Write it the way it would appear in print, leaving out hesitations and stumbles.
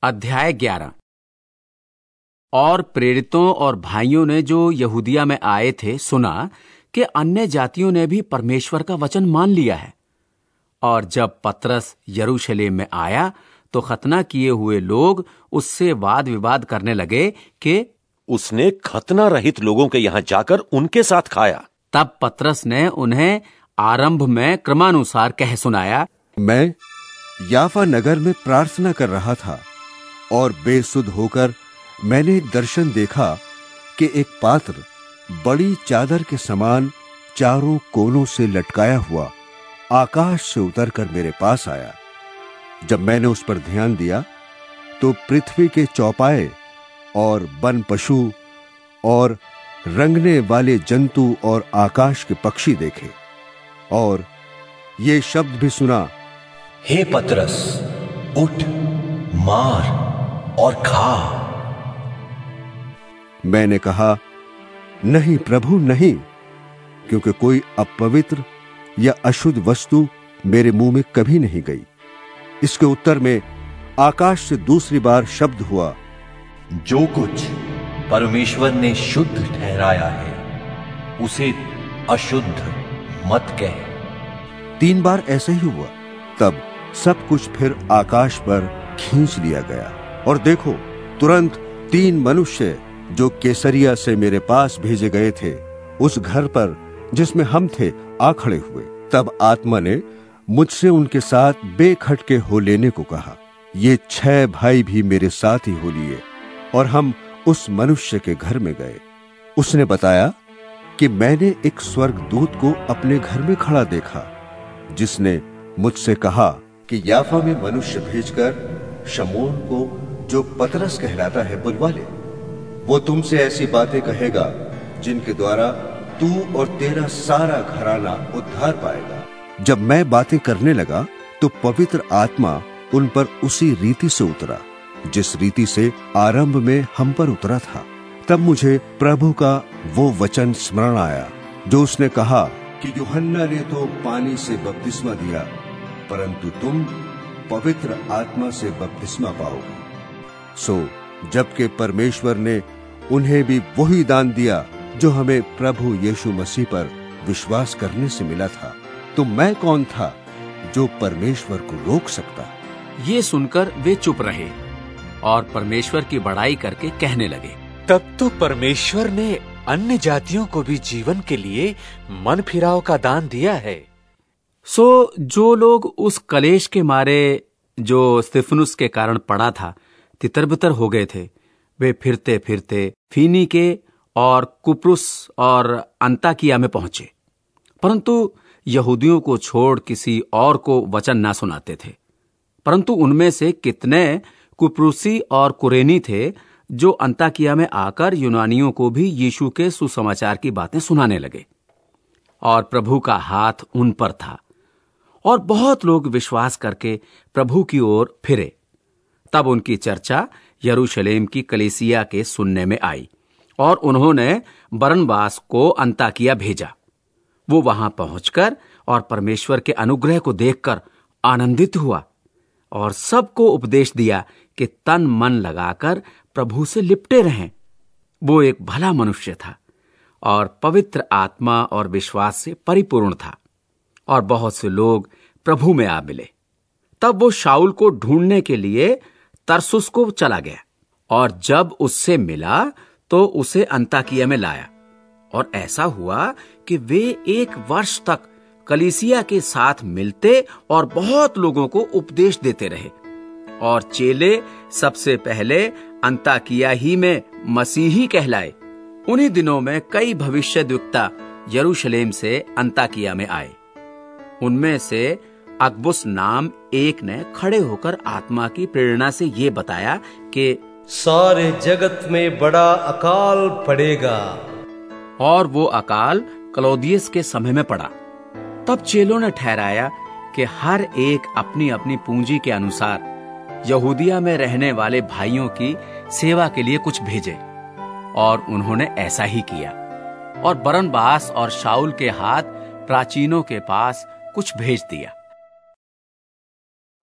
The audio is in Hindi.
अध्याय 11। और प्रेरितों और भाइयों ने जो यहूदिया में आए थे सुना कि अन्य जातियों ने भी परमेश्वर का वचन मान लिया है। और जब पतरस यरूशलेम में आया तो खतना किए हुए लोग उससे वाद विवाद करने लगे कि उसने खतना रहित लोगों के यहां जाकर उनके साथ खाया। तब पतरस ने उन्हें आरंभ में क्रमानुसार कह सुनाया, मैं याफा नगर में प्रार्थना कर रहा था और बेसुध होकर मैंने एक दर्शन देखा कि एक पात्र बड़ी चादर के समान चारों कोनों से लटकाया हुआ आकाश से उतरकर मेरे पास आया। जब मैंने उस पर ध्यान दिया तो पृथ्वी के चौपाए और वन पशु और रंगने वाले जंतु और आकाश के पक्षी देखे और ये शब्द भी सुना, हे पतरस, उठ, मार और खा। मैंने कहा, नहीं प्रभु, नहीं, क्योंकि कोई अपवित्र या अशुद्ध वस्तु मेरे मुंह में कभी नहीं गई। इसके उत्तर में आकाश से दूसरी बार शब्द हुआ, जो कुछ परमेश्वर ने शुद्ध ठहराया है उसे अशुद्ध मत कह। 3 बार ऐसे ही हुआ। तब सब कुछ फिर आकाश पर खींच लिया गया और देखो, तुरंत 3 मनुष्य जो कैसरिया से मेरे पास भेजे गए थे उस घर पर जिसमें हम थे आ खड़े हुए। तब आत्मा ने मुझसे उनके साथ बेखटके हो लेने को कहा। ये 6 भाई भी मेरे साथ ही हो लिए और हम उस मनुष्य के घर में गए। उसने बताया कि मैंने एक स्वर्गदूत को अपने घर में खड़ा देखा, जिसने मुझसे कहा कि याफा में मनुष्य भेजकर शमौन को, जो पतरस कहलाता है, बुलवा ले। वो तुमसे ऐसी बातें कहेगा जिनके द्वारा तू और तेरा सारा घराना उद्धार पाएगा। जब मैं बातें करने लगा तो पवित्र आत्मा उन पर उसी रीति से उतरा जिस रीति से आरंभ में हम पर उतरा था। तब मुझे प्रभु का वो वचन स्मरण आया जो उसने कहा कि यूहन्ना ने तो पानी से बपतिस्मा दिया, परंतु तुम पवित्र आत्मा से बपतिस्मा पाओगे। सो जबकि परमेश्वर ने उन्हें भी वही दान दिया जो हमें प्रभु यीशु मसीह पर विश्वास करने से मिला था, तो मैं कौन था जो परमेश्वर को रोक सकता। ये सुनकर वे चुप रहे और परमेश्वर की बड़ाई करके कहने लगे, तब तो परमेश्वर ने अन्य जातियों को भी जीवन के लिए मन फिराव का दान दिया है। सो जो लोग उस कलेश के मारे जो स्तिफनुस के कारण पड़ा था तितर-बितर हो गए थे, वे फिरते फिरते फीनीके और कुप्रुस और अंताकिया में पहुंचे, परंतु यहूदियों को छोड़ किसी और को वचन ना सुनाते थे। परंतु उनमें से कितने कुप्रुसी और कुरेनी थे जो अंताकिया में आकर यूनानियों को भी यीशु के सुसमाचार की बातें सुनाने लगे। और प्रभु का हाथ उन पर था और बहुत लोग विश्वास करके प्रभु की ओर फिरे। तब उनकी चर्चा यरूशलेम की कलीसिया के सुनने में आई और उन्होंने बरनबास को अंताकिया भेजा। वो वहां पहुंचकर और परमेश्वर के अनुग्रह को देखकर आनंदित हुआ और सबको उपदेश दिया कि तन मन लगाकर प्रभु से लिपटे रहें। वो एक भला मनुष्य था और पवित्र आत्मा और विश्वास से परिपूर्ण था और बहुत से लोग प्रभु में आ मिले। तब वो शाऊल को ढूंढने के लिए तरसुस को चला गया और जब उससे मिला तो उसे अंताकिया में लाया। और ऐसा हुआ कि वे 1 वर्ष तक कलीसिया के साथ मिलते और बहुत लोगों को उपदेश देते रहे। और चेले सबसे पहले अंताकिया ही में मसीही कहलाए। उन्हीं दिनों में कई भविष्यद्वक्ता यरूशलेम से अंताकिया में आए। उनमें से अगबुस नाम एक ने खड़े होकर आत्मा की प्रेरणा से ये बताया कि सारे जगत में बड़ा अकाल पड़ेगा। और वो अकाल क्लौदियस के समय में पड़ा। तब चेलों ने ठहराया कि हर एक अपनी अपनी पूंजी के अनुसार यहूदिया में रहने वाले भाइयों की सेवा के लिए कुछ भेजे। और उन्होंने ऐसा ही किया और बरनबास और शाऊल के हाथ प्राचीनों के पास कुछ भेज दिया।